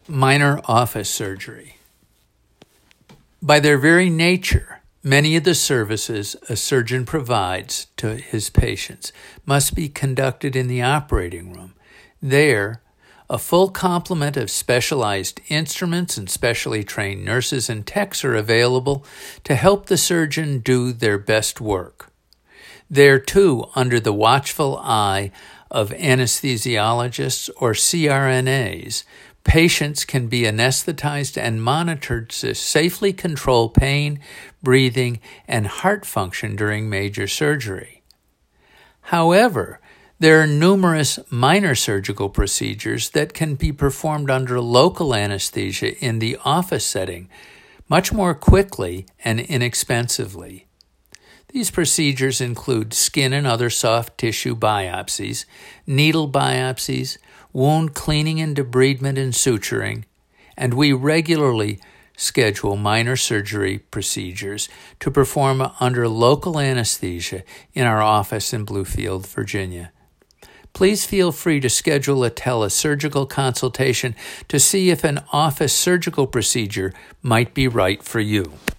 Minor office surgery. By their very nature, many of the services a surgeon provides to his patients must be conducted in the operating room. There, a full complement of specialized instruments and specially trained nurses and techs are available to help the surgeon do their best work. There, too, under the watchful eye of anesthesiologists or CRNAs, patients can be anesthetized and monitored to safely control pain, breathing, and heart function during major surgery. However, there are numerous minor surgical procedures that can be performed under local anesthesia in the office setting much more quickly and inexpensively. These procedures include skin and other soft tissue biopsies, needle biopsies, wound cleaning and debridement and suturing, and we regularly schedule minor surgery procedures to perform under local anesthesia in our office in Bluefield, Virginia. Please feel free to schedule a telesurgical consultation to see if an office surgical procedure might be right for you.